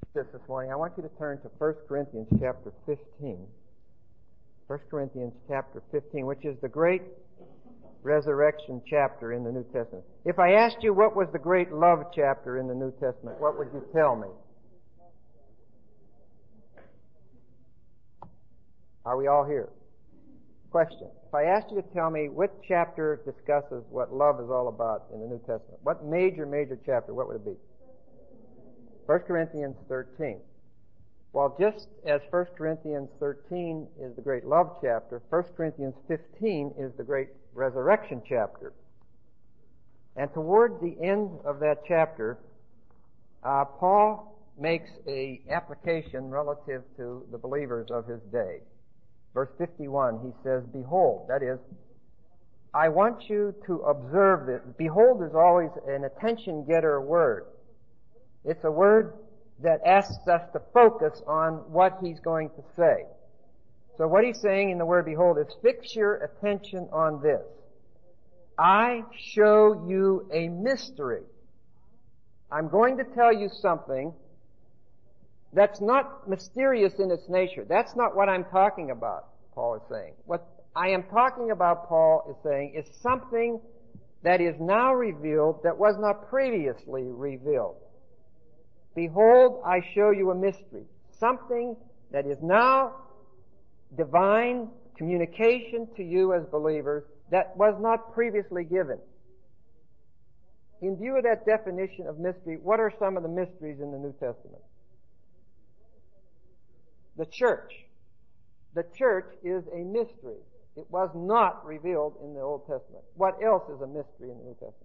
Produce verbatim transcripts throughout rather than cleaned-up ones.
this this morning, I want you to turn to First Corinthians chapter fifteen. First Corinthians chapter fifteen, which is the great resurrection chapter in the New Testament. If I asked you what was the great love chapter in the New Testament, what would you tell me? Are we all here? Question. If I asked you to tell me what chapter discusses what love is all about in the New Testament, what major, major chapter, what would it be? First Corinthians thirteen. Well, just as First Corinthians thirteen is the great love chapter, First Corinthians fifteen is the great resurrection chapter. And toward the end of that chapter, uh, Paul makes a application relative to the believers of his day. Verse fifty-one, he says, "Behold," that is, I want you to observe this. Behold is always an attention-getter word. It's a word that asks us to focus on what he's going to say. So what he's saying in the word behold is, fix your attention on this. I show you a mystery. I'm going to tell you something that's not mysterious in its nature. That's not what I'm talking about, Paul is saying. What I am talking about, Paul is saying, is something that is now revealed that was not previously revealed. Behold, I show you a mystery. Something that is now divine communication to you as believers that was not previously given. In view of that definition of mystery, what are some of the mysteries in the New Testament? The church. The church is a mystery. It was not revealed in the Old Testament. What else is a mystery in the New Testament?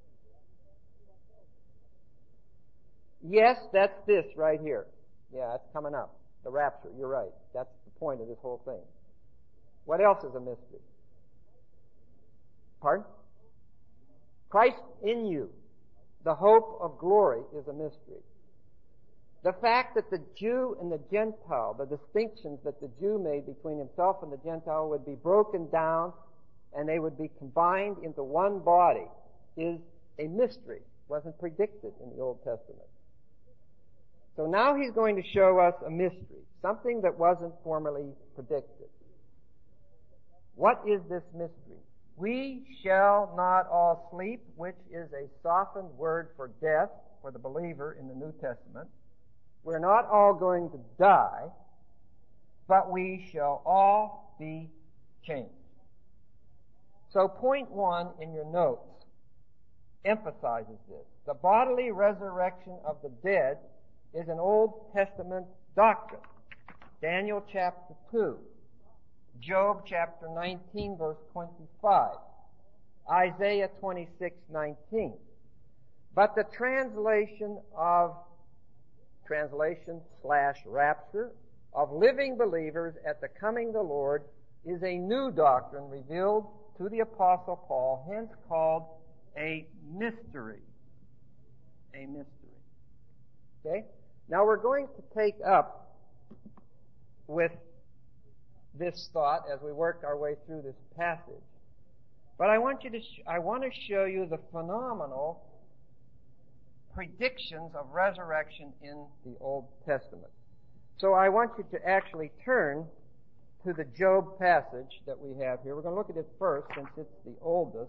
Yes, that's this right here. Yeah, it's coming up. The rapture. You're right. That's the point of this whole thing. What else is a mystery? Pardon? Christ in you, the hope of glory, is a mystery. The fact that the Jew and the Gentile, the distinctions that the Jew made between himself and the Gentile would be broken down and they would be combined into one body is a mystery. It wasn't predicted in the Old Testament. So now he's going to show us a mystery, something that wasn't formerly predicted. What is this mystery? We shall not all sleep, which is a softened word for death for the believer in the New Testament. We're not all going to die, but we shall all be changed. So point one in your notes emphasizes this. The bodily resurrection of the dead is an Old Testament doctrine. Daniel chapter two, Job chapter nineteen verse twenty-five, Isaiah twenty-six nineteen. But the translation of, translation slash rapture, of living believers at the coming of the Lord is a new doctrine revealed to the Apostle Paul, hence called a mystery. A mystery. Okay? Now we're going to take up with this thought as we work our way through this passage. But I want you to, sh- I want to show you the phenomenal predictions of resurrection in the Old Testament. So I want you to actually turn to the Job passage that we have here. We're going to look at it first since it's the oldest.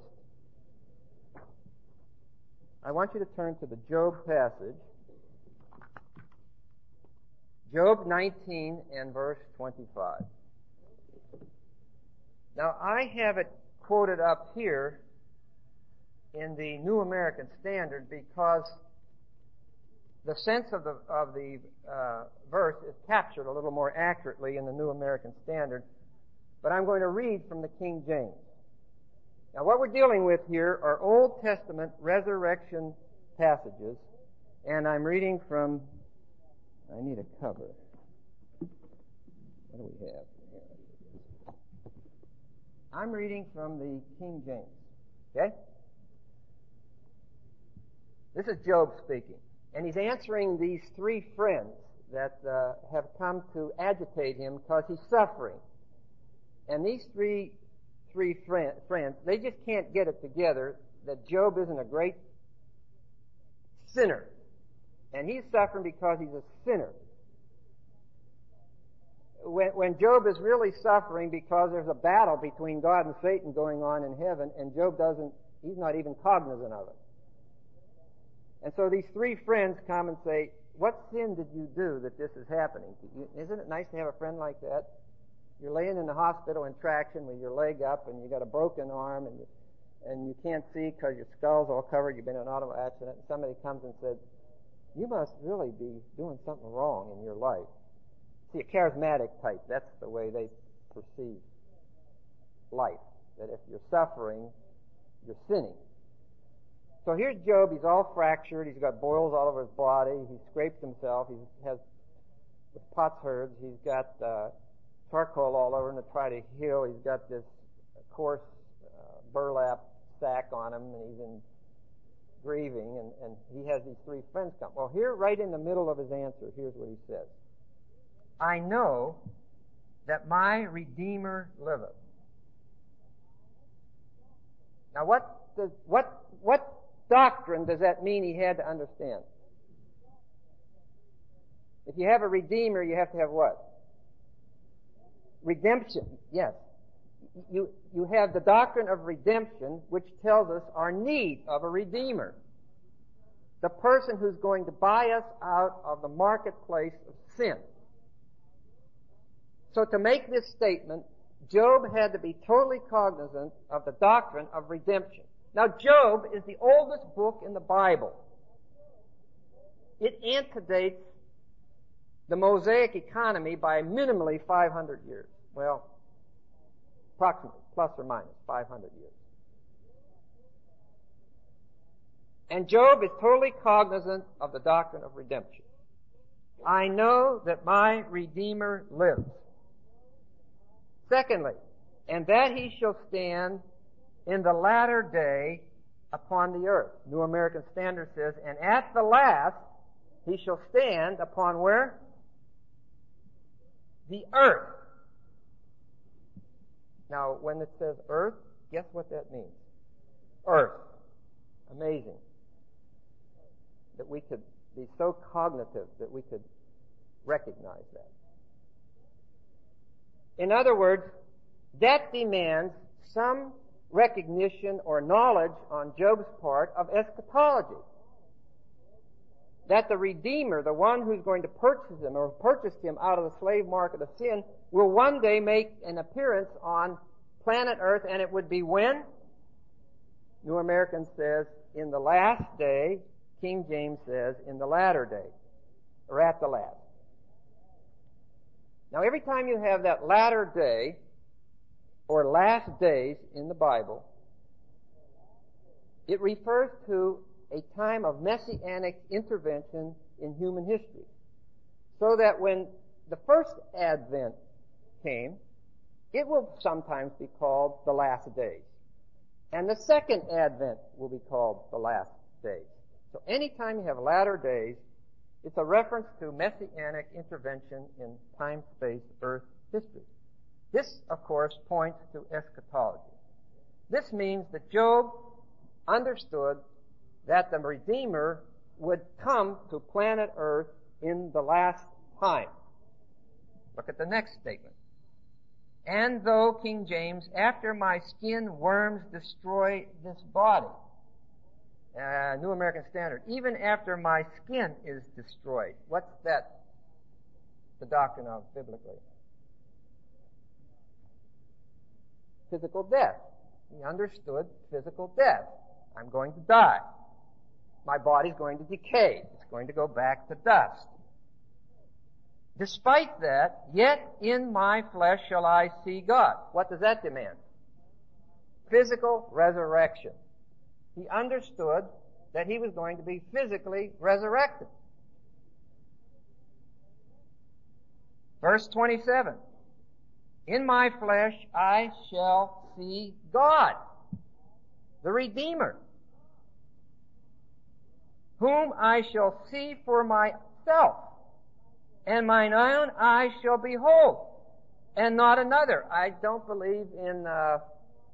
I want you to turn to the Job passage. Job nineteen and verse twenty-five. Now, I have it quoted up here in the New American Standard because the sense of the of the uh, verse is captured a little more accurately in the New American Standard. But I'm going to read from the King James. Now, what we're dealing with here are Old Testament resurrection passages, and I'm reading from, I need a cover. What do we have here? I'm reading from the King James. Okay? This is Job speaking. And he's answering these three friends that uh, have come to agitate him because he's suffering. And these three three friend, friends, they just can't get it together that Job isn't a great sinner. And he's suffering because he's a sinner. When, when Job is really suffering because there's a battle between God and Satan going on in heaven, and Job doesn't, he's not even cognizant of it. And so these three friends come and say, what sin did you do that this is happening to you? Isn't it nice to have a friend like that? You're laying in the hospital in traction with your leg up, and you got a broken arm, and you, and you can't see because your skull's all covered. You've been in an auto accident, and somebody comes and says, you must really be doing something wrong in your life. See, a charismatic type, that's the way they perceive life. That if you're suffering, you're sinning. So here's Job. He's all fractured. He's got boils all over his body. He scraped himself. He has with potsherds. He's got uh, charcoal all over him to try to heal. He's got this coarse uh, burlap sack on him, and he's in grieving, and, and he has these three friends come. Well, here, right in the middle of his answer, here's what he says. I know that my Redeemer liveth. Now, what does, what, what doctrine does that mean he had to understand? If you have a Redeemer, you have to have what? Redemption, yes. You, you have the doctrine of redemption, which tells us our need of a Redeemer. The person who's going to buy us out of the marketplace of sin. So to make this statement, Job had to be totally cognizant of the doctrine of redemption. Now, Job is the oldest book in the Bible. It antedates the Mosaic economy by minimally five hundred years. Well, approximately, plus or minus five hundred years. And Job is totally cognizant of the doctrine of redemption. I know that my Redeemer lives. Secondly, and that he shall stand in the latter day upon the earth. New American Standard says, and at the last he shall stand upon where? The earth. Now, when it says earth, guess what that means? Earth. Amazing. That we could be so cognitive that we could recognize that. In other words, that demands some recognition or knowledge on Job's part of eschatology. That the Redeemer, the one who's going to purchase him or purchased him out of the slave market of sin, will one day make an appearance on planet Earth, and it would be when? New American says, in the last day. King James says, in the latter day, or at the last. Now, every time you have that latter day, or last days in the Bible, it refers to a time of messianic intervention in human history. So that when the first advent came, it will sometimes be called the last days. And the second advent will be called the last days. So anytime you have latter days, it's a reference to messianic intervention in time, space, earth history. This, of course, points to eschatology. This means that Job understood that the Redeemer would come to planet Earth in the last time. Look at the next statement. And though, King James, after my skin worms destroy this body. Uh, New American Standard. Even after my skin is destroyed. What's that? The doctrine of biblically. Physical death. He understood physical death. I'm going to die. My body's going to decay. It's going to go back to dust. Despite that, yet in my flesh shall I see God. What does that demand? Physical resurrection. He understood that he was going to be physically resurrected. Verse twenty-seven. In my flesh I shall see God, the Redeemer, whom I shall see for myself, and mine own eyes shall behold, and not another. I don't believe in uh,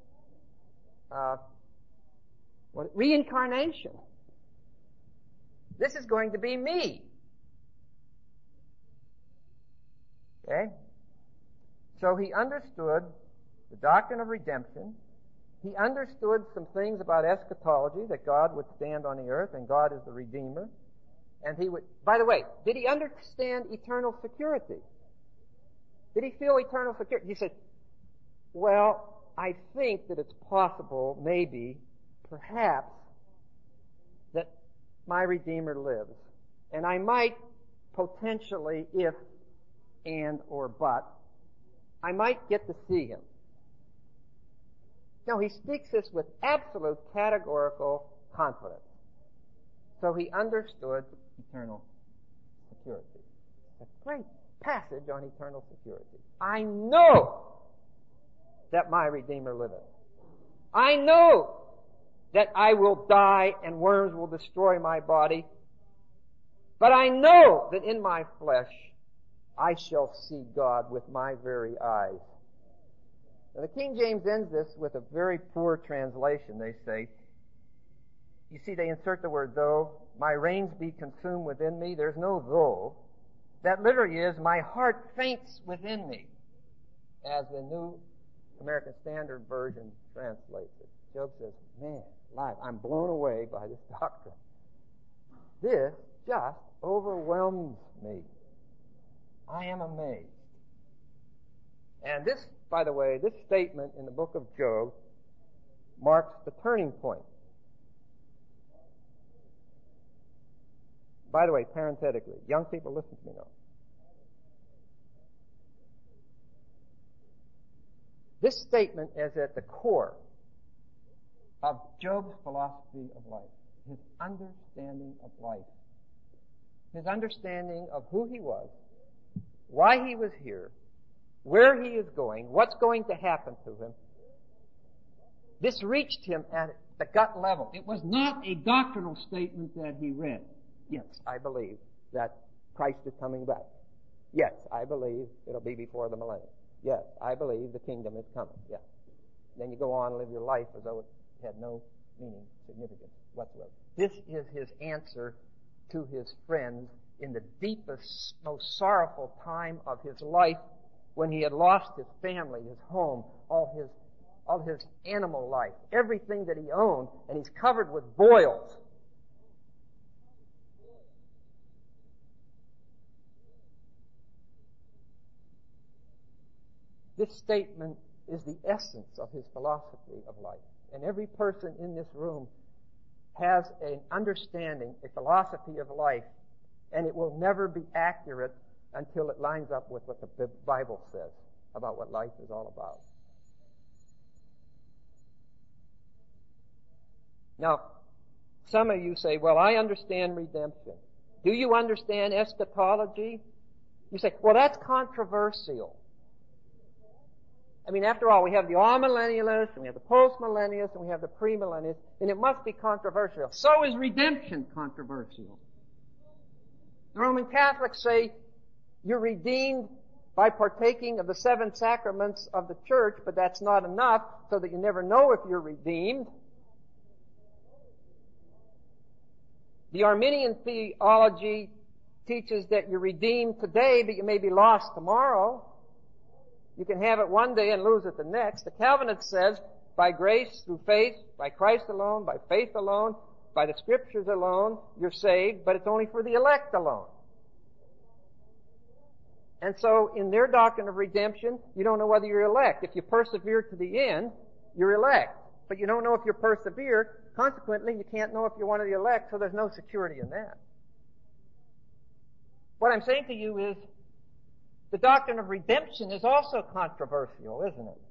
uh, what, reincarnation. This is going to be me. Okay? So he understood the doctrine of redemption. He understood some things about eschatology, that God would stand on the earth and God is the Redeemer. And he would, by the way, did he understand eternal security? Did he feel eternal security? He said, well, I think that it's possible, maybe, perhaps, that my Redeemer lives. And I might potentially, if and or but, I might get to see him. No, he speaks this with absolute categorical confidence. So he understood eternal security. A great passage on eternal security. I know that my Redeemer liveth. I know that I will die and worms will destroy my body. But I know that in my flesh I shall see God with my very eyes. Now, the King James ends this with a very poor translation. They say, you see, they insert the word though, my reins be consumed within me. There's no though. That literally is, my heart faints within me, as the New American Standard Version translates it. Job says, man, life, I'm blown away by this doctrine. This just overwhelms me. I am amazed. And this, by the way, this statement in the book of Job marks the turning point. By the way, parenthetically, young people, listen to me now. This statement is at the core of Job's philosophy of life, his understanding of life, his understanding of who he was, why he was here, where he is going, what's going to happen to him. This reached him at the gut level. It was not a doctrinal statement that he read. Yes, I believe that Christ is coming back. Yes, I believe it'll be before the millennium. Yes, I believe the kingdom is coming. Yes. Then you go on and live your life as though it had no meaning, significance whatsoever. This is his answer to his friends in the deepest, most sorrowful time of his life, when he had lost his family, his home, all his, all his animal life, everything that he owned, and he's covered with boils. This statement is the essence of his philosophy of life. And every person in this room has an understanding, a philosophy of life, and it will never be accurate until it lines up with what the Bible says about what life is all about. Now, some of you say, well, I understand redemption. Do you understand eschatology? You say, well, that's controversial. I mean, after all, we have the amillennialists, and we have the postmillennialists, and we have the premillennialists, and it must be controversial. So is redemption controversial. The Roman Catholics say you're redeemed by partaking of the seven sacraments of the church, but that's not enough, so that you never know if you're redeemed. The Arminian theology teaches that you're redeemed today, but you may be lost tomorrow. You can have it one day and lose it the next. The Calvinist says, by grace, through faith, by Christ alone, by faith alone, by the Scriptures alone, you're saved, but it's only for the elect alone. And so, in their doctrine of redemption, you don't know whether you're elect. If you persevere to the end, you're elect. But you don't know if you persevere. Consequently, you can't know if you're one of the elect, so there's no security in that. What I'm saying to you is, the doctrine of redemption is also controversial, isn't it?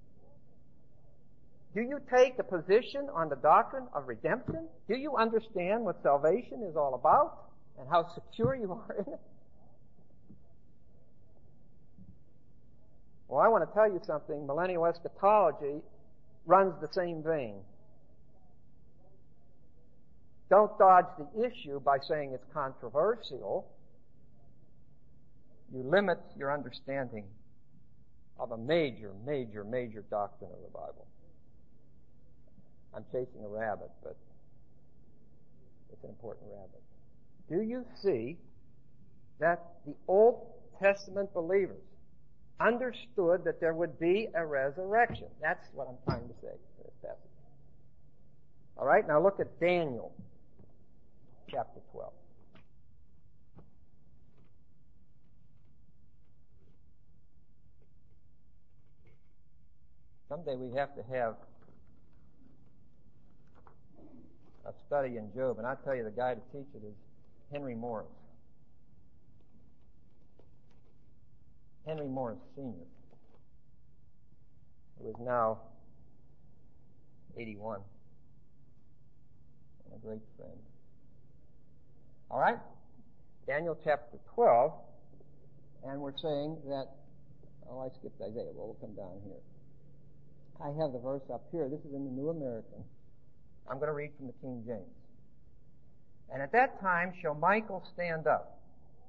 Do you take a position on the doctrine of redemption? Do you understand what salvation is all about and how secure you are in it? Well, I want to tell you something. Millennial eschatology runs the same vein. Don't dodge the issue by saying it's controversial. You limit your understanding of a major, major, major doctrine of the Bible. I'm chasing a rabbit, but it's an important rabbit. do you see that the Old Testament believers understood that there would be a resurrection? That's what I'm trying to say in this passage. All right, now look at Daniel chapter twelve. Someday we have to have a study in Job, and I tell you, the guy to teach it is Henry Morris. Henry Morris Senior, who is now eighty-one, and a great friend. All right, Daniel chapter twelve, and we're saying that, oh, I skipped Isaiah. Well, we'll come down here. I have the verse up here. This is in the New American. I'm going to read from the King James. And at that time shall Michael stand up.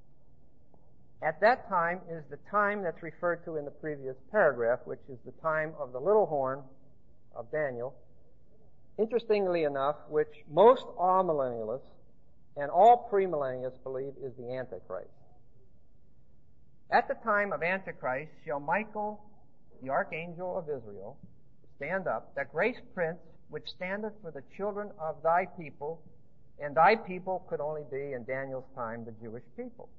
At that time is the time that's referred to in the previous paragraph, which is the time of the little horn of Daniel. Interestingly enough, which most amillennialists and all premillennialists believe is the Antichrist. At the time of Antichrist shall Michael, the archangel of Israel, stand up, that grace prince which standeth for the children of thy people, and thy people could only be, in Daniel's time, the Jewish people.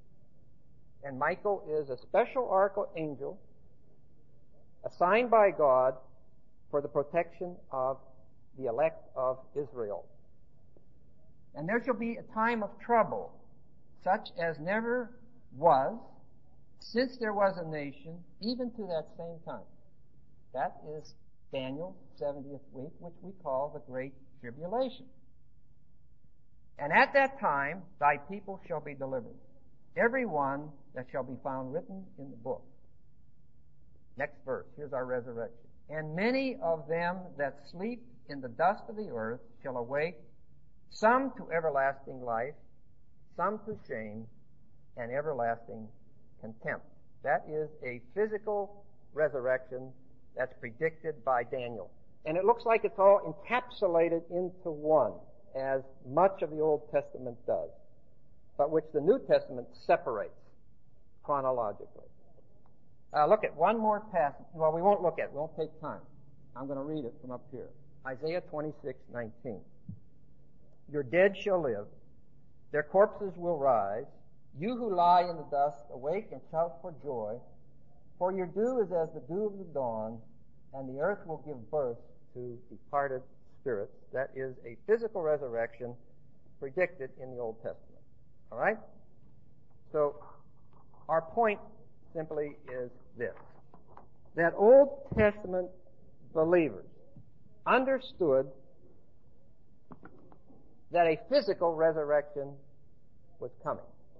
And Michael is a special archangel assigned by God for the protection of the elect of Israel. And there shall be a time of trouble, such as never was, since there was a nation, even to that same time. That is Daniel's seventieth week, which we call the Great Tribulation. And at that time thy people shall be delivered, every one that shall be found written in the book. Next verse, here's our resurrection. And many of them that sleep in the dust of the earth shall awake, some to everlasting life, some to shame and everlasting contempt. That is a physical resurrection that's predicted by Daniel. And it looks like it's all encapsulated into one, as much of the Old Testament does, but which the New Testament separates chronologically. Uh, look at one more passage. Well, we won't look at it. We won't take time. I'm going to read it from up here. Isaiah twenty-six nineteen. Your dead shall live. Their corpses will rise. You who lie in the dust, awake and shout for joy. For your dew is as the dew of the dawn, and the earth will give birth to departed spirits. That is a physical resurrection predicted in the Old Testament. All right? So, our point simply is this. That Old Testament believers understood that a physical resurrection was coming.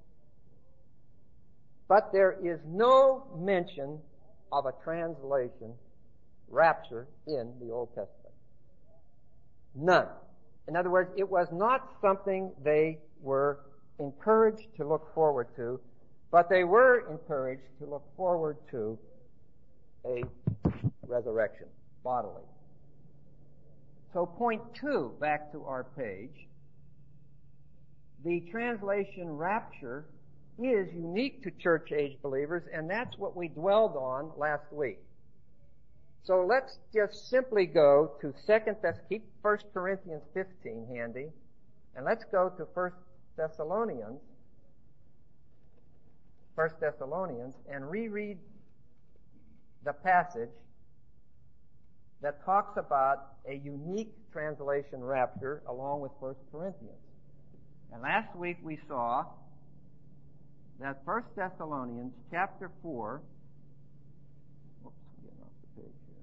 But there is no mention of a translation, rapture, in the Old Testament. None. In other words, it was not something they were encouraged to look forward to, but they were encouraged to look forward to a resurrection, bodily. So point two, back to our page, the translation rapture is unique to church age believers, and that's what we dwelled on last week. So let's just simply go to second Thess keep First Corinthians fifteen handy, and let's go to First Thessalonians, First Thessalonians, and reread the passage that talks about a unique translation rapture along with First Corinthians. And last week we saw that First Thessalonians chapter four, whoops, I'm getting off the page here,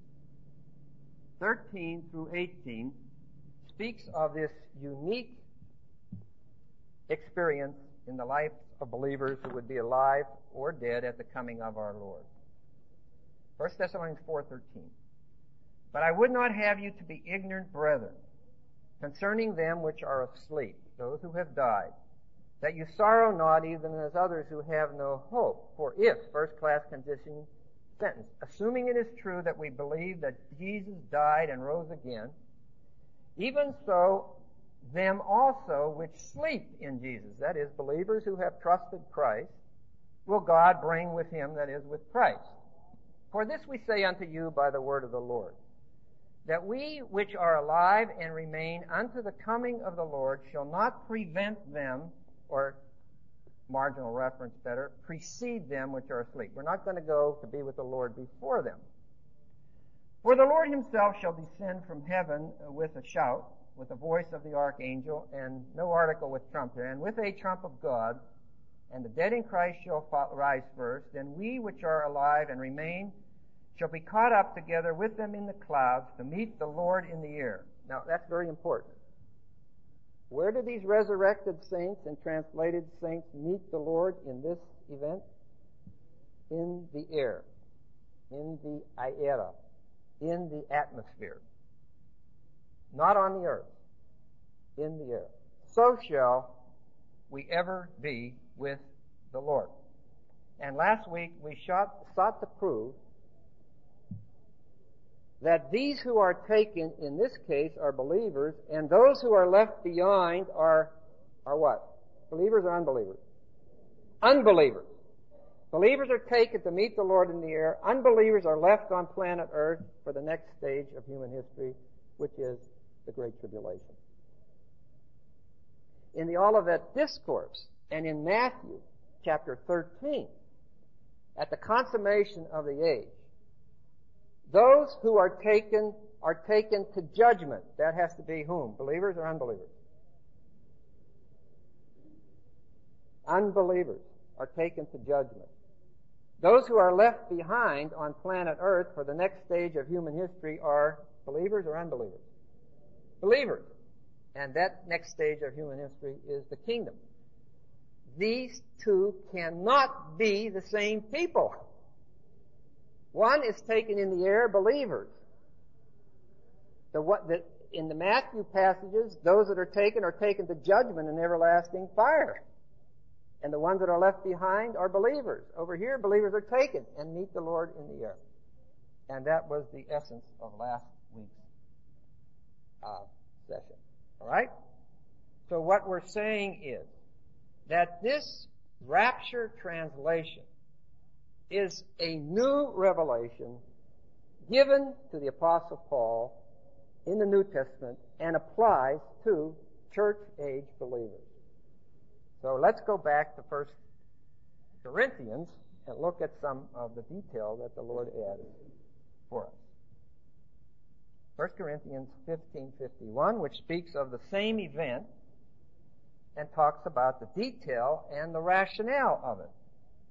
thirteen through eighteen, speaks of this unique experience in the lives of believers who would be alive or dead at the coming of our Lord. First Thessalonians four thirteen. But I would not have you to be ignorant, brethren, concerning them which are asleep, those who have died, that you sorrow not even as others who have no hope. For if, first-class condition sentence, assuming it is true that we believe that Jesus died and rose again, even so them also which sleep in Jesus, that is, believers who have trusted Christ, will God bring with him, that is, with Christ. For this we say unto you by the word of the Lord, that we which are alive and remain unto the coming of the Lord shall not prevent them, or marginal reference better, precede them which are asleep. We're not going to go to be with the Lord before them. For the Lord himself shall descend from heaven with a shout, with the voice of the archangel, and no article with trump here, and with a trump of God, and the dead in Christ shall rise first, then we which are alive and remain shall be caught up together with them in the clouds to meet the Lord in the air. Now, that's very important. Where do these resurrected saints and translated saints meet the Lord in this event? In the air, in the aera, in the atmosphere. Not on the earth, in the air. So shall we ever be with the Lord. And last week we shot, sought to prove that these who are taken in this case are believers, and those who are left behind are, are what? Believers or unbelievers? Unbelievers. Believers are taken to meet the Lord in the air. Unbelievers are left on planet Earth for the next stage of human history, which is the Great Tribulation. In the Olivet Discourse and in Matthew chapter thirteen, at the consummation of the age, those who are taken are taken to judgment. That has to be whom? Believers or unbelievers? Unbelievers are taken to judgment. Those who are left behind on planet Earth for the next stage of human history are believers or unbelievers? Believers. And that next stage of human history is the kingdom. These two cannot be the same people. One is taken in the air, believers. The, what, the, in the Matthew passages, those that are taken are taken to judgment and everlasting fire. And the ones that are left behind are believers. Over here, believers are taken and meet the Lord in the air. And that was the essence of last week's uh, session. All right? So what we're saying is that this rapture translation is a new revelation given to the Apostle Paul in the New Testament and applies to church-age believers. So let's go back to First Corinthians and look at some of the detail that the Lord added for us. First Corinthians fifteen fifty-one, which speaks of the same event and talks about the detail and the rationale of it.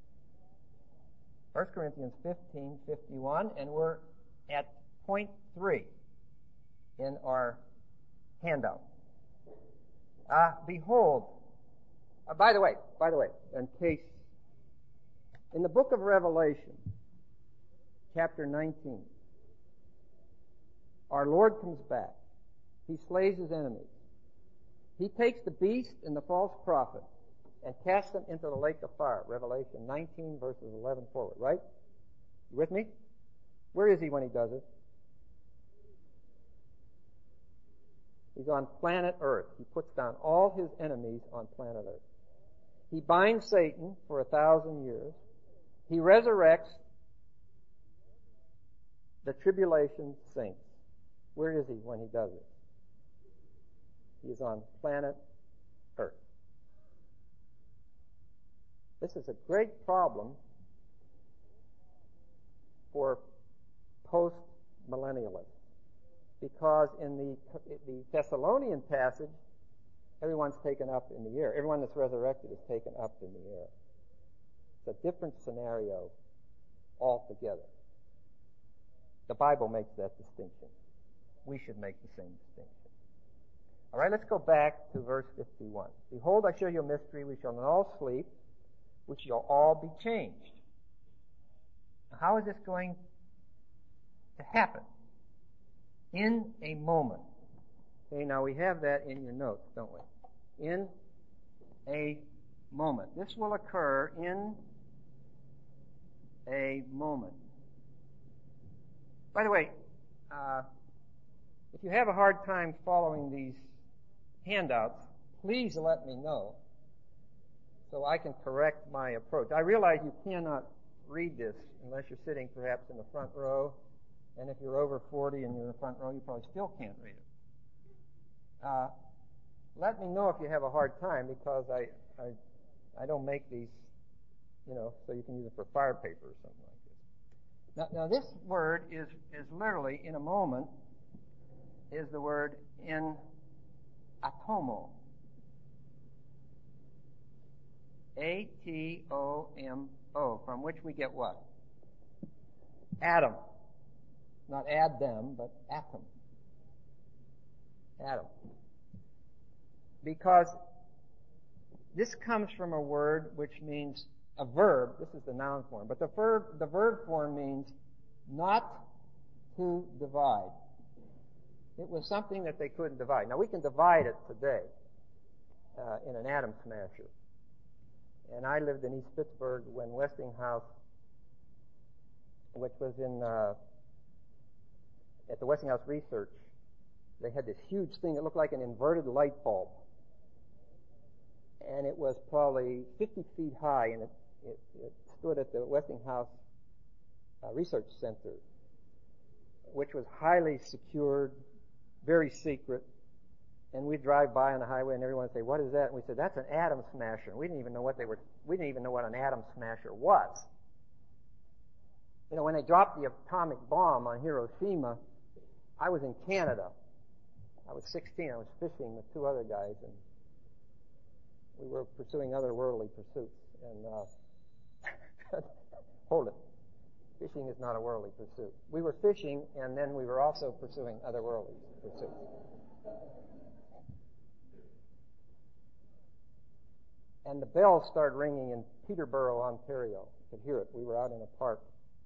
First Corinthians fifteen fifty-one, and we're at point three in our handout. Uh, behold, uh, by the way, by the way, in case, in the book of Revelation, chapter nineteen, our Lord comes back. He slays his enemies. He takes the beast and the false prophet and casts them into the lake of fire. Revelation nineteen, verses eleven forward, right? You with me? Where is he when he does it? He's on planet Earth. He puts down all his enemies on planet Earth. He binds Satan for a thousand years. He resurrects the tribulation saints. Where is he when he does it? He is on planet Earth. This is a great problem for post-millennialists, because in the, the Thessalonian passage, everyone's taken up in the air. Everyone that's resurrected is taken up in the air. It's a different scenario altogether. The Bible makes that distinction. We should make the same distinction. All right, let's go back to verse fifty-one. Behold, I show you a mystery. We shall not all sleep, we shall all be changed. Now, how is this going to happen? In a moment. Okay, now we have that in your notes, don't we? In a moment. This will occur in a moment. By the way, uh, if you have a hard time following these handouts, please let me know so I can correct my approach. I realize you cannot read this unless you're sitting perhaps in the front row, and if you're over forty and you're in the front row, you probably still can't read it. Uh, let me know if you have a hard time, because I, I, I don't make these, you know, so you can use it for fire paper or something like this. Now, now this word is, is literally, in a moment, is the word in atomo. A T O M O, from which we get what? Atom. Not add them, but atom. Atom. Because this comes from a word which means a verb. This is the noun form. But the verb, the verb form means not to divide. It was something that they couldn't divide. Now, we can divide it today uh, in an atom smasher. And I lived in East Pittsburgh when Westinghouse, which was in uh, at the Westinghouse Research, they had this huge thing that looked like an inverted light bulb. And it was probably fifty feet high, and it, it, it stood at the Westinghouse uh, Research Center, which was highly secured, very secret. And we'd drive by on the highway, and everyone would say, "What is that?" And we said, "That's an atom smasher." And we didn't even know what they were. We didn't even know what an atom smasher was. You know, when they dropped the atomic bomb on Hiroshima, I was in Canada. I was sixteen. I was fishing with two other guys, and we were pursuing other worldly pursuits. And uh, hold it, fishing is not a worldly pursuit. We were fishing, and then we were also pursuing other worldly pursuits. And the bells started ringing in Peterborough, Ontario. You could hear it. We were out in a park.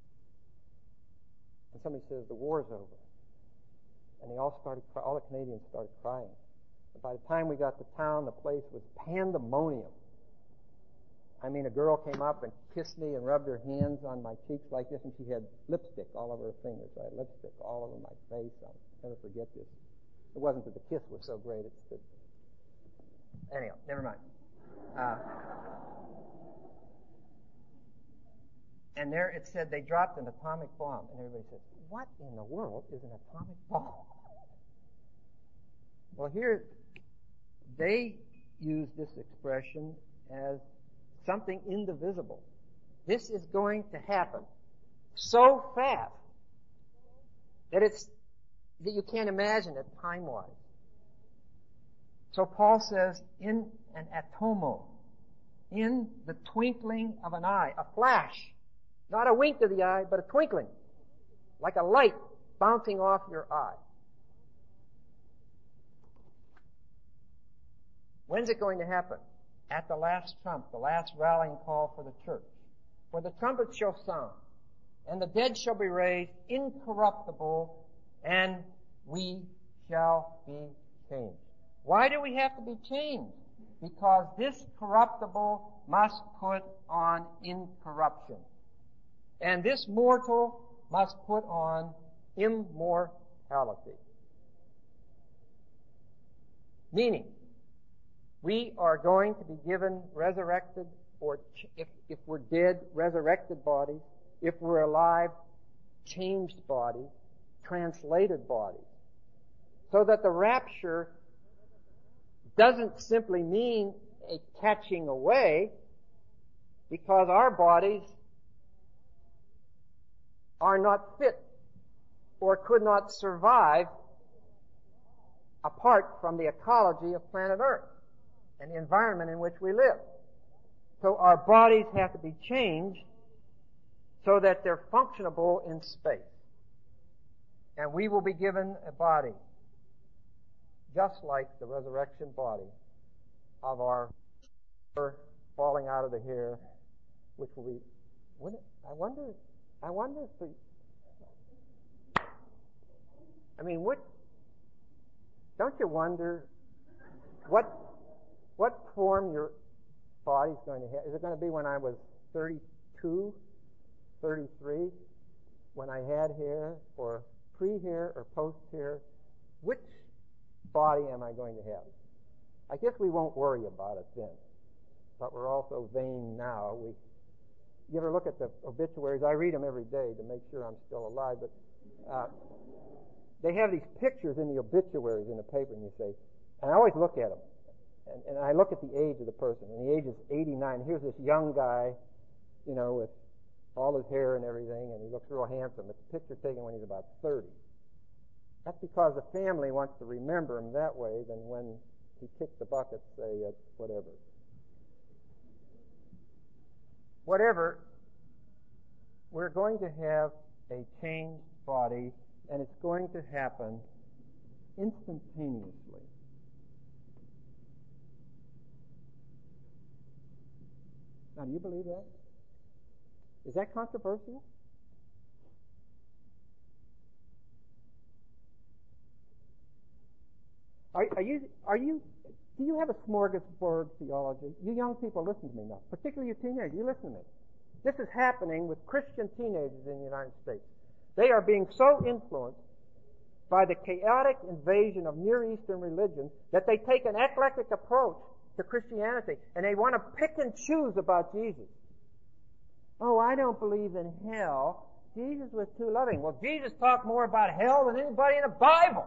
And somebody says, "The war's over." And they all started, all the Canadians started crying. And by the time we got to town, the place was pandemonium. I mean, a girl came up and kissed me and rubbed her hands on my cheeks like this, and she had lipstick all over her fingers. I had lipstick all over my face. I'll never forget this. It wasn't that the kiss was so great. It's that... Anyhow, never mind. Uh, and there it said they dropped an atomic bomb. And everybody says, "What in the world is an atomic bomb?" Well, here they use this expression as something indivisible. This is going to happen so fast that it's that you can't imagine it time-wise. So Paul says, in an atomo, in the twinkling of an eye, a flash, not a wink of the eye, but a twinkling, like a light bouncing off your eye. When's it going to happen? At the last trump, the last rallying call for the church. For the trumpet shall sound, and the dead shall be raised incorruptible, and we shall be changed. Why do we have to be changed? Because this corruptible must put on incorruption. And this mortal must put on immortality. Meaning, we are going to be given resurrected, or ch- if, if we're dead, resurrected bodies. If we're alive, changed bodies, translated bodies. So that the rapture doesn't simply mean a catching away, because our bodies are not fit or could not survive apart from the ecology of planet Earth and the environment in which we live. So our bodies have to be changed so that they're functionable in space. And we will be given a body just like the resurrection body of our falling out of the hair, which will be, wouldn't it, I wonder, I wonder if the, I mean, what, don't you wonder what, what form your body's going to have? Is it going to be when I was thirty-two, thirty-three, when I had hair, or pre-hair or post-hair? Which body am I going to have? I guess we won't worry about it then. But we're also vain now. We, you ever look at the obituaries? I read them every day to make sure I'm still alive. But uh, they have these pictures in the obituaries in the paper, and you say, and I always look at them. And, and I look at the age of the person, and the age is eighty-nine. Here's this young guy, you know, with all his hair and everything, and he looks real handsome. It's a picture taken when he's about thirty. That's because the family wants to remember him that way than when he kicked the bucket, say, at whatever. Whatever, we're going to have a changed body, and it's going to happen instantaneously. Now, do you believe that? Is that controversial? Are, are you, are you, do you have a smorgasbord theology? You young people, listen to me now. Particularly you teenagers, you listen to me. This is happening with Christian teenagers in the United States. They are being so influenced by the chaotic invasion of Near Eastern religions that they take an eclectic approach to Christianity, and they want to pick and choose about Jesus. Oh, I don't believe in hell. Jesus was too loving. Well, Jesus talked more about hell than anybody in the Bible.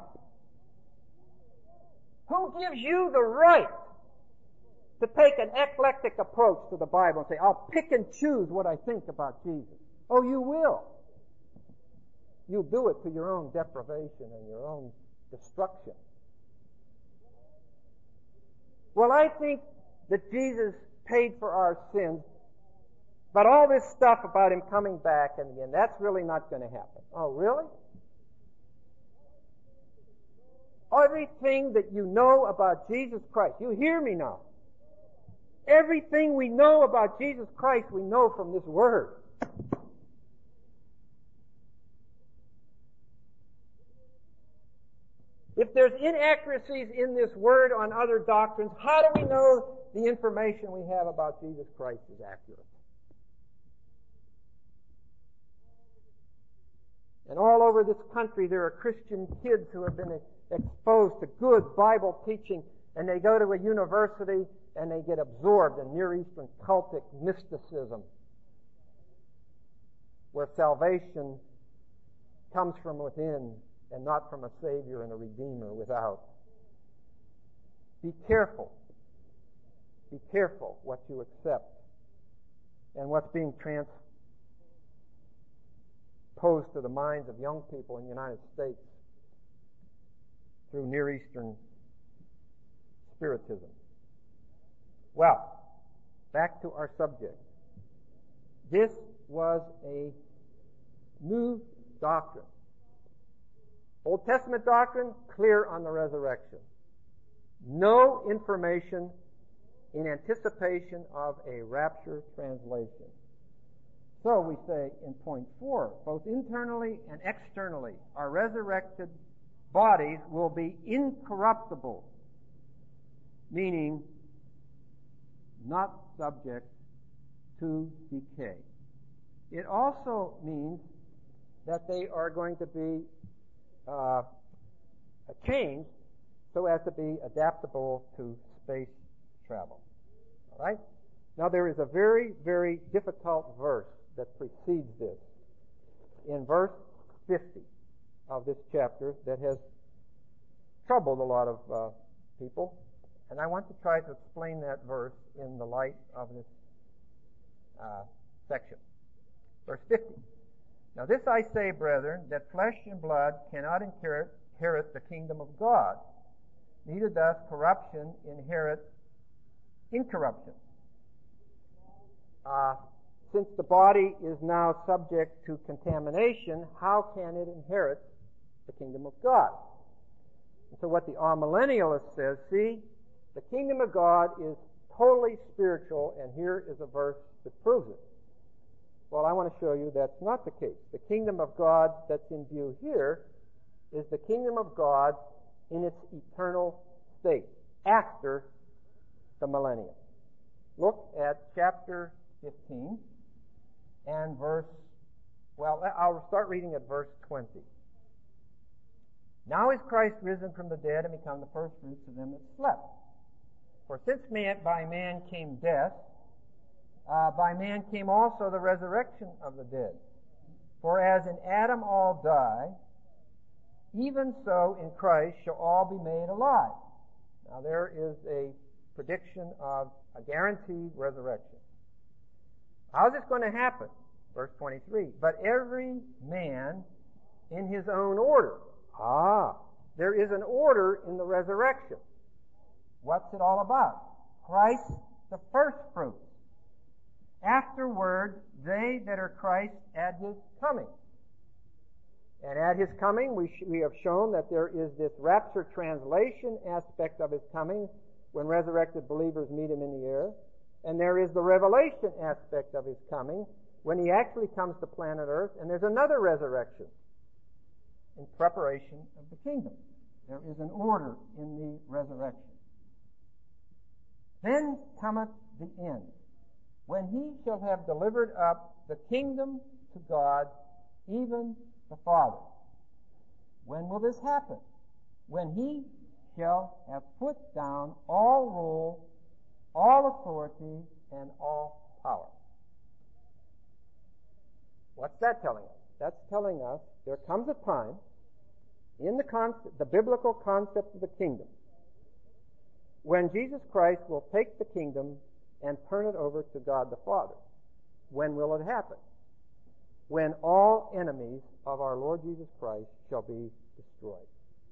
Who gives you the right to take an eclectic approach to the Bible and say, I'll pick and choose what I think about Jesus? Oh, you will. You'll do it to your own deprivation and your own destruction. Well, I think that Jesus paid for our sins, but all this stuff about him coming back in the end, that's really not going to happen. Oh, really? Everything that you know about Jesus Christ, you hear me now. Everything we know about Jesus Christ, we know from this Word. If there's inaccuracies in this Word on other doctrines, how do we know the information we have about Jesus Christ is accurate? And all over this country there are Christian kids who have been exposed to good Bible teaching, and they go to a university and they get absorbed in Near Eastern cultic mysticism, where salvation comes from within and not from a Savior and a Redeemer without. Be careful. Be careful what you accept and what's being transposed to the minds of young people in the United States through Near Eastern Spiritism. Well, back to our subject. This was a new doctrine. Old Testament doctrine, clear on the resurrection. No information in anticipation of a rapture translation. So we say in point four, both internally and externally, our resurrected bodies will be incorruptible, meaning not subject to decay. It also means that they are going to be uh, changed so as to be adaptable to space travel. All right? Now there is a very, very difficult verse that precedes this. In verse fifty of this chapter that has troubled a lot of uh, people. And I want to try to explain that verse in the light of this uh, section. Verse fifty. Now this I say, brethren, that flesh and blood cannot inherit, inherit the kingdom of God, neither does corruption inherit incorruption. Uh, since the body is now subject to contamination, how can it inherit the kingdom of God? And so what the amillennialist says, see, the kingdom of God is totally spiritual, and here is a verse that proves it. Well, I want to show you that's not the case. The kingdom of God that's in view here is the kingdom of God in its eternal state, after the millennium. Look at chapter fifteen and verse, well, I'll start reading at verse twenty. Now is Christ risen from the dead and become the first fruits of them that slept. For since man, by man came death, uh, by man came also the resurrection of the dead. For as in Adam all die, even so in Christ shall all be made alive. Now there is a prediction of a guaranteed resurrection. How's this going to happen? Verse twenty-three. But every man in his own order. Ah, there is an order in the resurrection. What's it all about? Christ, the first fruits. Afterward, they that are Christ at his coming. And at his coming, we, sh- we have shown that there is this rapture translation aspect of his coming when resurrected believers meet him in the air. And there is the revelation aspect of his coming when he actually comes to planet Earth. And there's another resurrection in preparation of the kingdom. There is an order in the resurrection. Then cometh the end, when he shall have delivered up the kingdom to God, even the Father. When will this happen? When he shall have put down all rule, all authority, and all power. What's that telling us? That's telling us there comes a time in the concept, the biblical concept of the kingdom, when Jesus Christ will take the kingdom and turn it over to God the Father. When will it happen? When all enemies of our Lord Jesus Christ shall be destroyed.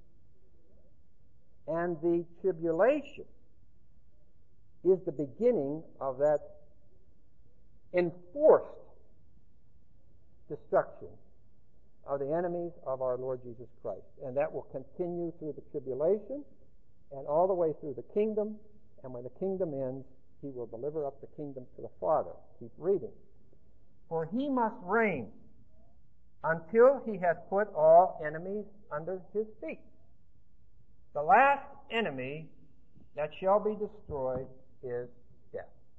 And the tribulation is the beginning of that enforced destruction of the enemies of our Lord Jesus Christ. And that will continue through the tribulation and all the way through the kingdom. And when the kingdom ends, he will deliver up the kingdom to the Father. Keep reading. For he must reign until he has put all enemies under his feet. The last enemy that shall be destroyed is death.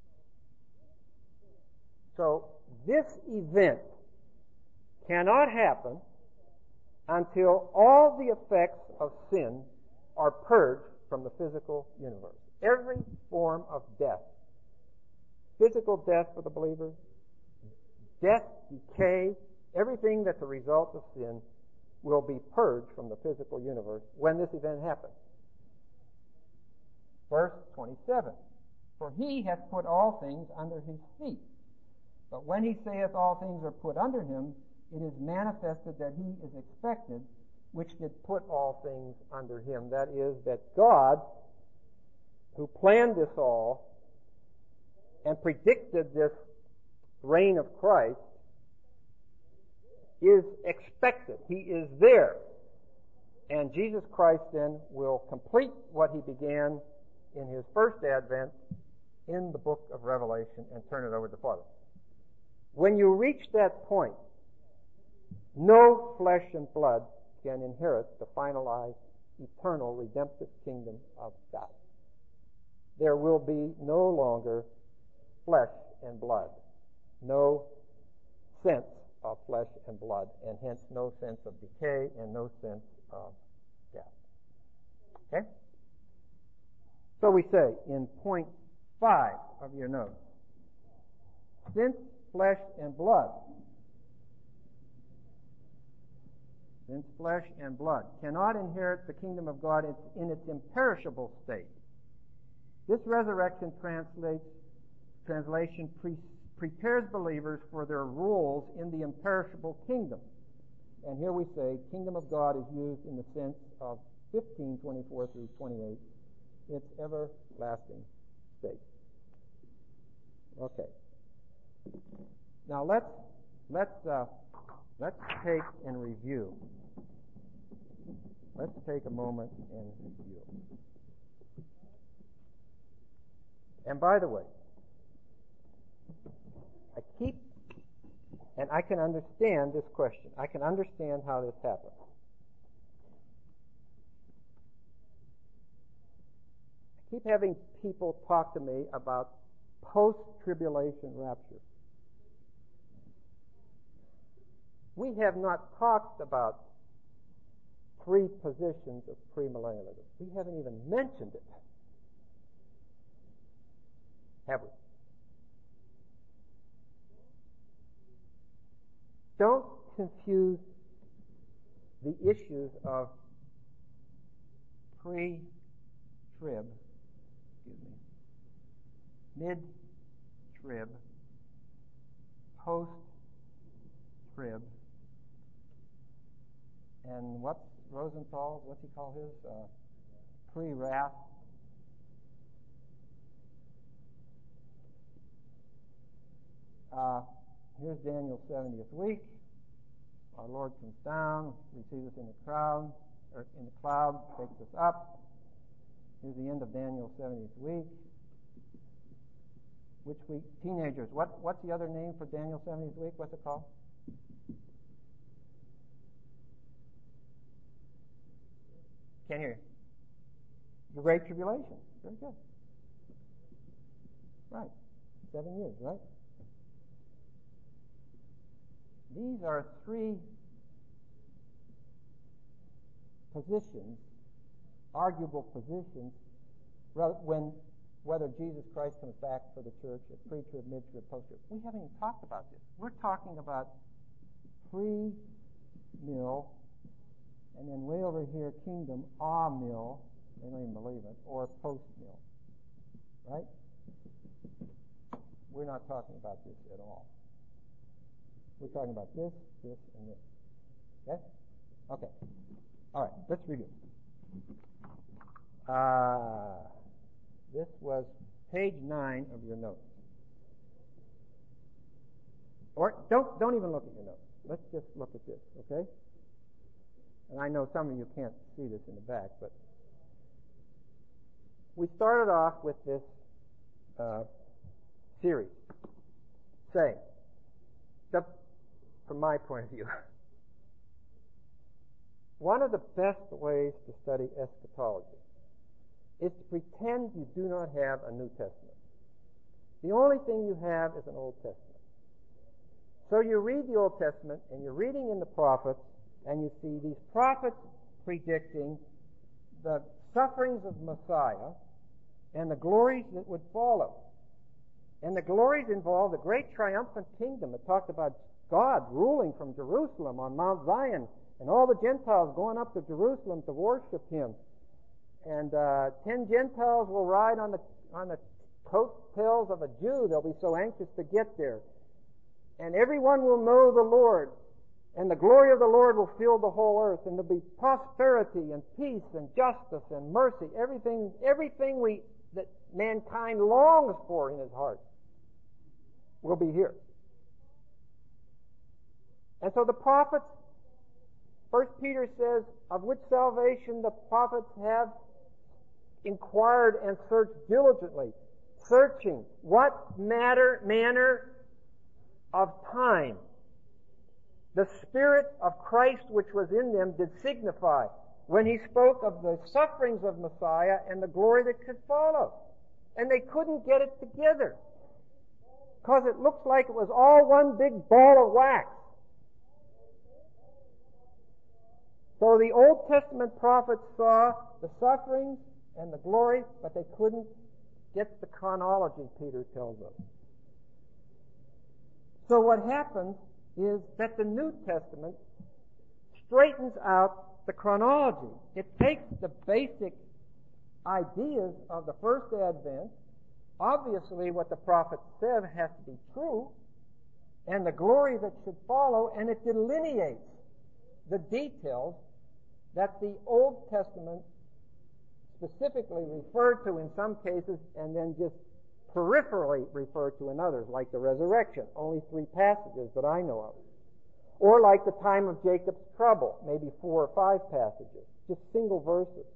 So this event cannot happen until all the effects of sin are purged from the physical universe. Every form of death, physical death for the believer, death, decay, everything that's a result of sin will be purged from the physical universe when this event happens. Verse twenty-seven. For he hath put all things under his feet. But when he saith all things are put under him, it is manifested that he is expected, which did put all things under him. That is, that God, who planned this all and predicted this reign of Christ, is expected. He is there. And Jesus Christ then will complete what he began in his first advent in the book of Revelation and turn it over to the Father. When you reach that point, no flesh and blood can inherit the finalized, eternal, redemptive kingdom of God. There will be no longer flesh and blood, no sense of flesh and blood, and hence no sense of decay and no sense of death. Okay? So we say in point five of your notes, since flesh and blood, since flesh and blood cannot inherit the kingdom of God in its imperishable state, this resurrection translates, translation pre- prepares believers for their roles in the imperishable kingdom. And here we say, kingdom of God is used in the sense of fifteen twenty-four through twenty-eight, its everlasting state. Okay. Now let's let's uh, let's take and review. Let's take a moment and review. And by the way, I keep, and I can understand this question. I can understand how this happened. I keep having people talk to me about post-tribulation rapture. We have not talked about three positions of premillennialism. We haven't even mentioned it. Have we? Don't confuse the issues of pre-trib, excuse me, mid-trib, post-trib, and what's Rosenthal, what's he call his? Uh, pre-wrath. Uh, here's Daniel's seventieth week. Our Lord comes down, receives us in the crowd, or in the cloud, takes us up. Here's the end of Daniel's seventieth week. Which week? Teenagers. What? What's the other name for Daniel's seventieth week? What's it called? Can't hear you. The Great Tribulation. Very good. Right. Seven years, right? These are three positions, arguable positions, when whether Jesus Christ comes back for the church, a pre-trib, mid-trib, post-trib. We haven't even talked about this. We're talking about pre-mill, and then way over here, kingdom, ah-mill, they don't even believe it, or post-mill. Right? We're not talking about this at all. We're talking about this, this, and this. Okay? Okay. All right, let's review. Uh, this was page nine of your notes. Or don't don't even look at your notes. Let's just look at this, okay? And I know some of you can't see this in the back, but we started off with this uh, series saying, the, from my point of view, one of the best ways to study eschatology is to pretend you do not have a New Testament. The only thing you have is an Old Testament. So you read the Old Testament, and you're reading in the prophets, and you see these prophets predicting the sufferings of Messiah and the glories that would follow. And the glories involve the great triumphant kingdom. It talked about God ruling from Jerusalem on Mount Zion, and all the Gentiles going up to Jerusalem to worship Him. And uh, ten Gentiles will ride on the on the coattails of a Jew. They'll be so anxious to get there. And everyone will know the Lord. And the glory of the Lord will fill the whole earth. And there'll be prosperity and peace and justice and mercy. Everything, everything we that mankind longs for in his heart will be here. And so the prophets, First Peter says, of which salvation the prophets have inquired and searched diligently, searching what matter, manner of time the Spirit of Christ which was in them did signify when he spoke of the sufferings of Messiah and the glory that could follow. And they couldn't get it together because it looked like it was all one big ball of wax. So the Old Testament prophets saw the sufferings and the glory, but they couldn't get the chronology, Peter tells us. So what happens is that the New Testament straightens out the chronology. It takes the basic ideas of the first advent. Obviously, what the prophet said has to be true, and the glory that should follow, and it delineates the details that the Old Testament specifically referred to in some cases and then just peripherally referred to in others, like the resurrection, only three passages that I know of. Or like the time of Jacob's trouble, maybe four or five passages, just single verses.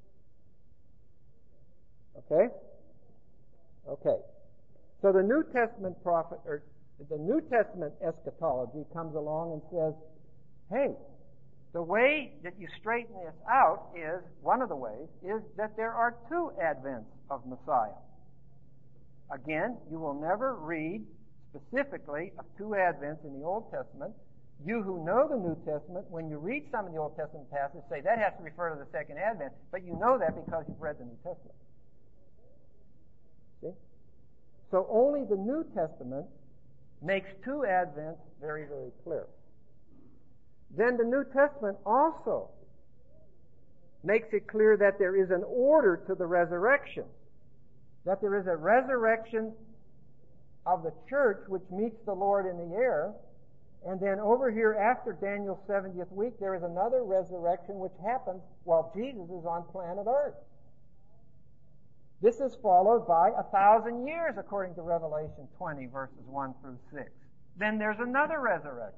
Okay? Okay. So the New Testament prophet, or the New Testament eschatology comes along and says, hey, the way that you straighten this out is, one of the ways, is that there are two advents of Messiah. Again, you will never read specifically of two advents in the Old Testament. You who know the New Testament, when you read some of the Old Testament passages, say that has to refer to the second advent, but you know that because you've read the New Testament. See? So only the New Testament makes two advents very, very clear. Then the New Testament also makes it clear that there is an order to the resurrection, that there is a resurrection of the church which meets the Lord in the air, and then over here after Daniel's seventieth week, there is another resurrection which happens while Jesus is on planet Earth. This is followed by a thousand years, according to Revelation twenty, verses one through six. Then there's another resurrection.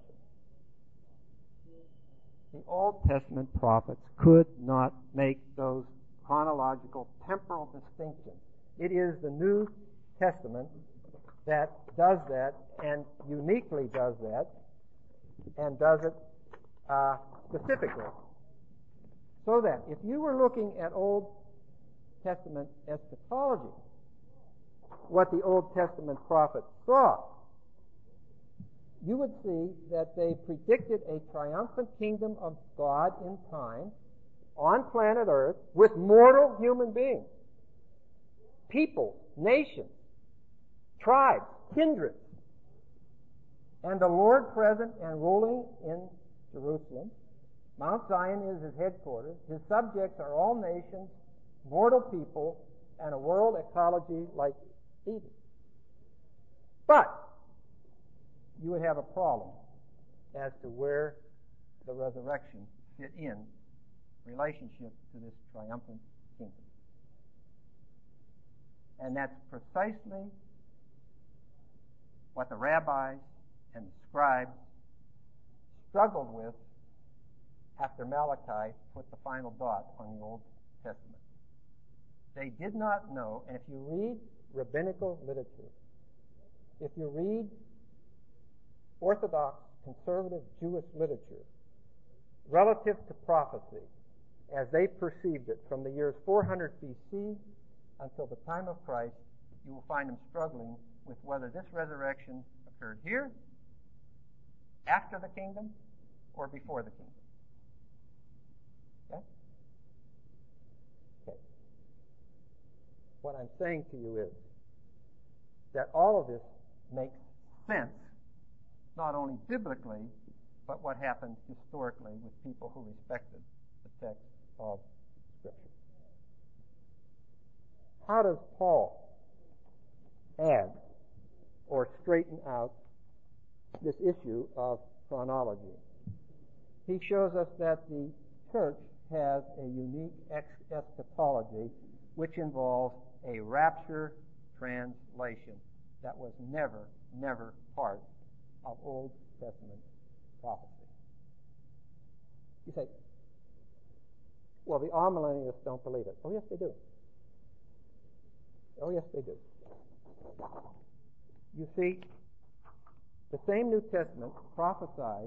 The Old Testament prophets could not make those chronological, temporal distinctions. It is the New Testament that does that, and uniquely does that, and does it uh, specifically. So that if you were looking at Old Testament eschatology, what the Old Testament prophets saw, you would see that they predicted a triumphant kingdom of God in time on planet Earth with mortal human beings, people, nations, tribes, kindreds, and the Lord present and ruling in Jerusalem. Mount Zion is his headquarters. His subjects are all nations, mortal people, and a world ecology like Eden. But you would have a problem as to where the resurrection fit in relationship to this triumphant kingdom. And that's precisely what the rabbis and the scribes struggled with after Malachi put the final dot on the Old Testament. They did not know, and if you read rabbinical literature, if you read Orthodox, conservative Jewish literature relative to prophecy as they perceived it from the years four hundred B C until the time of Christ, you will find them struggling with whether this resurrection occurred here, after the kingdom, or before the kingdom. Okay? Okay. What I'm saying to you is that all of this makes sense, not only biblically, but what happened historically with people who respected the text of Scripture. How does Paul add or straighten out this issue of chronology? He shows us that the church has a unique eschatology which involves a rapture translation that was never, never part of Old Testament prophecy. You say, well, the amillennialists don't believe it. Oh, yes, they do. Oh, yes, they do. You see, the same New Testament prophesies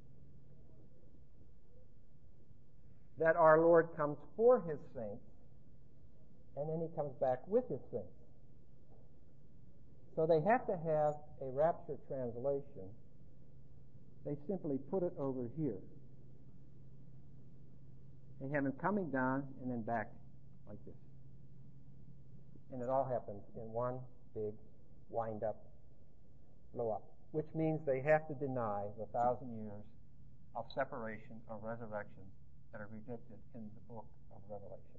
that our Lord comes for his saints, and then he comes back with his saints. So they have to have a rapture translation. They simply put it over here. They have him coming down and then back like this. And it all happens in one big wind-up, blow-up, which means they have to deny the thousand years of separation or resurrection that are predicted in the book of Revelation.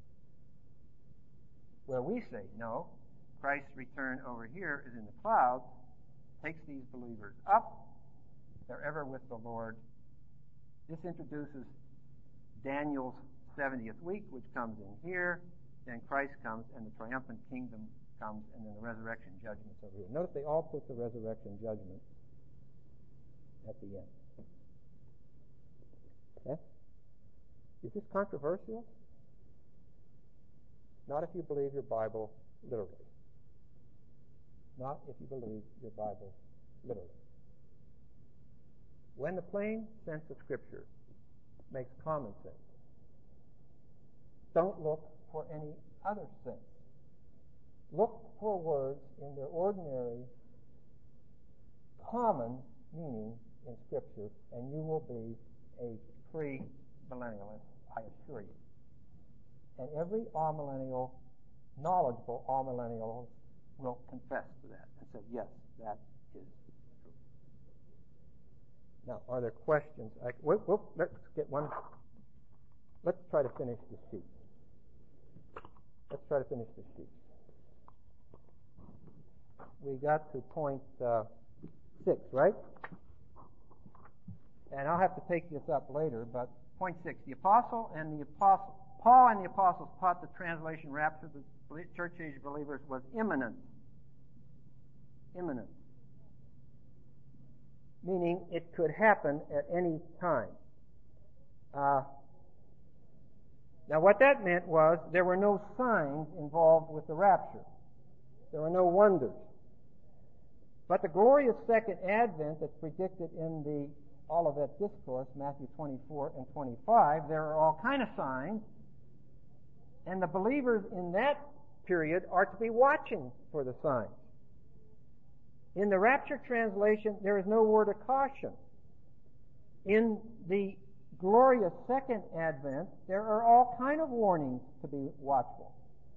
Where we say, no, Christ's return over here is in the clouds, takes these believers up, they're ever with the Lord. This introduces Daniel's seventieth week, which comes in here. Then Christ comes, and the triumphant kingdom comes, and then the resurrection judgment's over here. Notice they all put the resurrection judgment at the end. Okay? Is this controversial? Not if you believe your Bible literally. Not if you believe your Bible literally. When the plain sense of Scripture makes common sense, don't look for any other sense. Look for words in their ordinary, common meaning in Scripture, and you will be a pre-millennialist, I assure you. And every amillennial, knowledgeable amillennial, will confess to that and say, yes, that is true. Now, are there questions? I, we'll, we'll, let's get one. Let's try to finish the sheet. Let's try to finish the sheet. We got to point uh, six, right? And I'll have to take this up later, but point six, the apostle and the apostle, Paul and the apostles taught the translation rapture of the church age believers was imminent. Imminent. Meaning it could happen at any time. Uh, now what that meant was there were no signs involved with the rapture. There were no wonders. But the glorious second advent that's predicted in the Olivet Discourse, Matthew twenty-four and twenty-five, there are all kind of signs, and the believers in that period are to be watching for the signs. In the Rapture translation, there is no word of caution. In the glorious second advent, there are all kind of warnings to be watchful.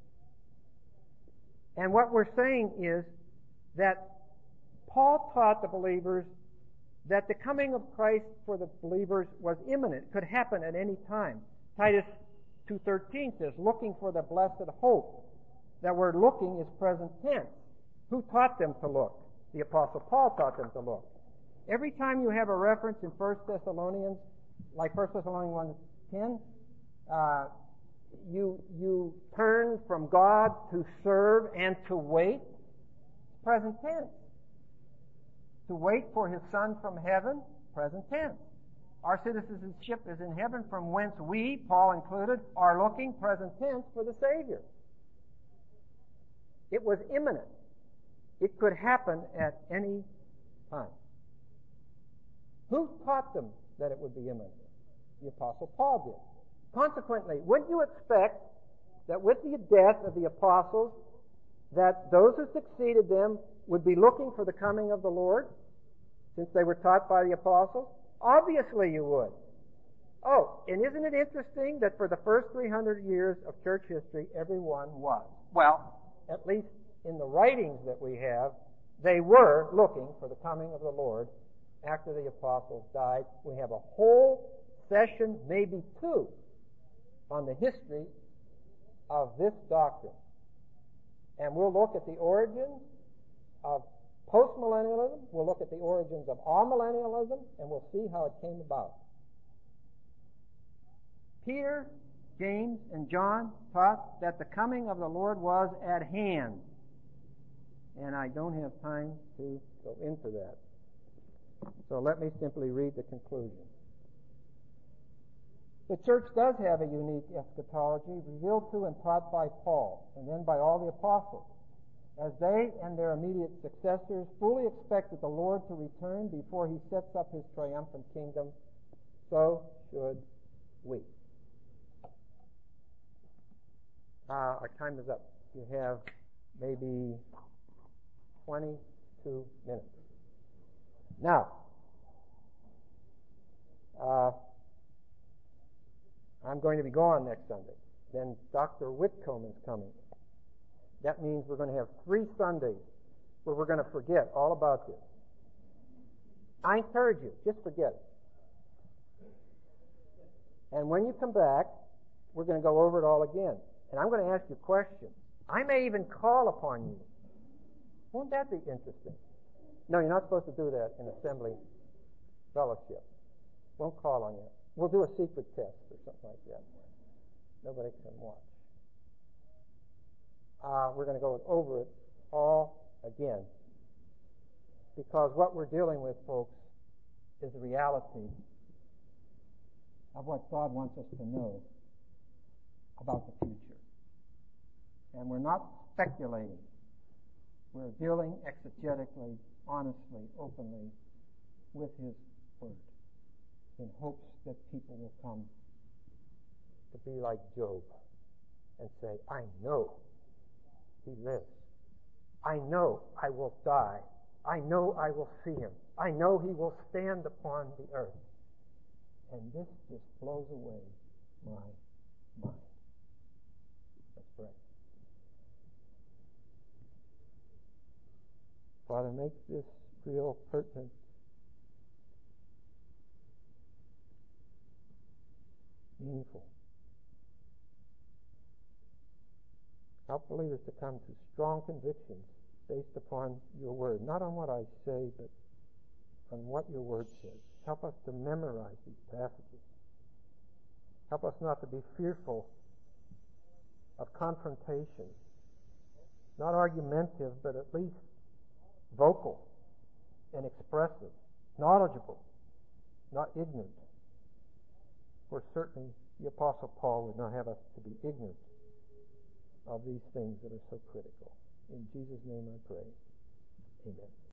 And what we're saying is that Paul taught the believers that the coming of Christ for the believers was imminent. It could happen at any time. Titus two thirteen says, looking for the blessed hope. That word looking is present tense. Who taught them to look? The Apostle Paul taught them to look. Every time you have a reference in First Thessalonians, like First Thessalonians one ten, uh, you, you turn from God to serve and to wait. Present tense. To wait for His Son from heaven, present tense. Our citizenship is in heaven, from whence we, Paul included, are looking, present tense, for the Savior. It was imminent. It could happen at any time. Who taught them that it would be imminent? The Apostle Paul did. Consequently, wouldn't you expect that with the death of the apostles, that those who succeeded them would be looking for the coming of the Lord, since they were taught by the apostles? Obviously you would. Oh, and isn't it interesting that for the first three hundred years of church history, everyone was? Well, at least in the writings that we have, they were looking for the coming of the Lord after the apostles died. We have a whole session, maybe two, on the history of this doctrine. And we'll look at the origins of postmillennialism, we'll look at the origins of amillennialism, and we'll see how it came about. Peter, James, and John taught that the coming of the Lord was at hand. And I don't have time to go into that. So let me simply read the conclusion. The church does have a unique eschatology revealed to and taught by Paul, and then by all the apostles, as they and their immediate successors fully expected the Lord to return before He sets up His triumphant kingdom. So should we. Uh, our time is up. You have maybe twenty-two minutes. Now, uh, I'm going to be gone next Sunday. Then Doctor Whitcomb is coming. That means we're going to have three Sundays where we're going to forget all about this. I encourage you, just forget it. And when you come back, we're going to go over it all again. And I'm going to ask you questions. I may even call upon you. Won't that be interesting? No, you're not supposed to do that in assembly fellowship. Won't call on you. We'll do a secret test or something like that. Nobody can watch. Uh, we're going to go over it all again. Because what we're dealing with, folks, is the reality of what God wants us to know about the future. And we're not speculating. We're dealing exegetically, honestly, openly with His Word in hopes that people will come to be like Job and say, I know He lives. I know I will die. I know I will see Him. I know He will stand upon the earth. And this just blows away my mind. Let's pray. Father, make this real pertinent. Meaningful. Help believers to come to strong convictions based upon your word. Not on what I say, but on what your word says. Help us to memorize these passages. Help us not to be fearful of confrontation. Not argumentative, but at least vocal and expressive. Knowledgeable, not ignorant. For certainly the Apostle Paul would not have us to be ignorant of these things that are so critical. In Jesus' name I pray. Amen.